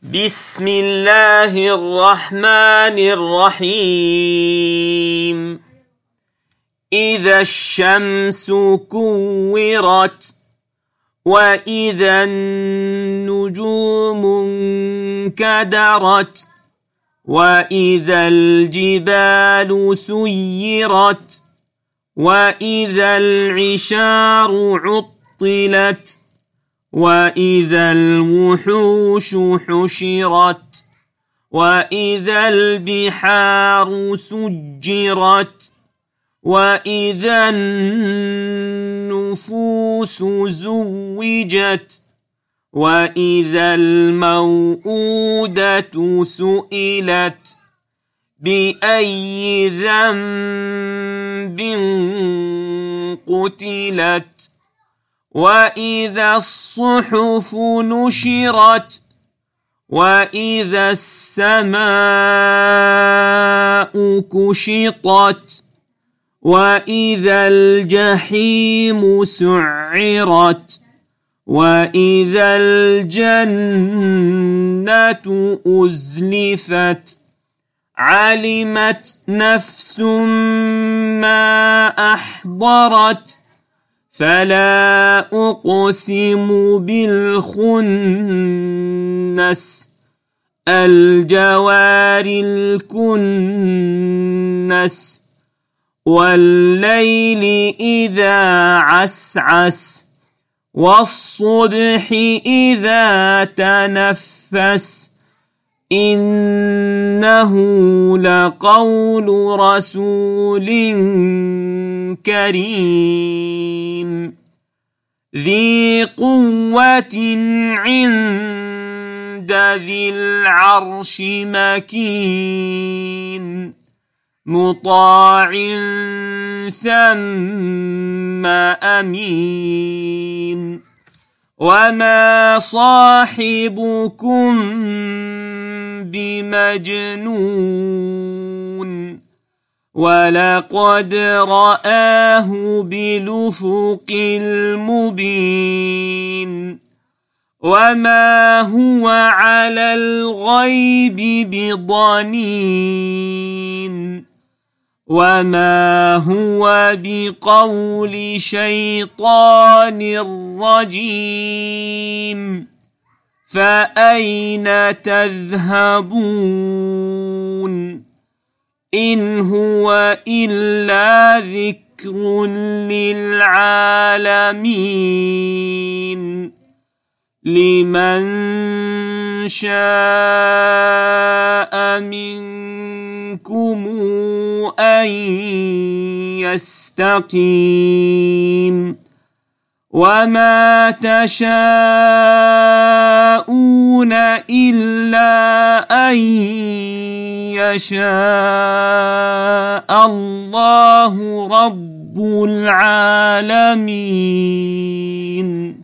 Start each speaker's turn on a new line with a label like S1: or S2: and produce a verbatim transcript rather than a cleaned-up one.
S1: بسم الله الرحمن الرحيم. إذا الشمس كورت وإذا النجوم انكدرت وإذا الجبال سيرت وإذا العشار عطلت وإذا الوحوش حشرت وإذا البحار سجرت وإذا النفوس زوجت وإذا الموءودة سئلت بأي ذنب قتلت وإذا الصحف نشرت وإذا السماء كشطت وإذا الجحيم سعرت وإذا الجنة أزلفت علمت نفس ما أحضرت فلا أقسم بالخنس الجوار الكنس والليل إذا عسعس والصبح إذا تنفس إنه لقول رسول كريم ذي قوة عند ذي العرش مكين مطاع ثم أمين وما صاحبكم بمجنون ولقد رآه بالأفق المبين وما هو على الغيب بضنين وما هو بقول شيطان رجيم فأين تذهبون إن هو إلا ذكر للعالمين لمن شاء منكم أن يستقيم وما تشاءون إلا أن يشاء الله رب العالمين.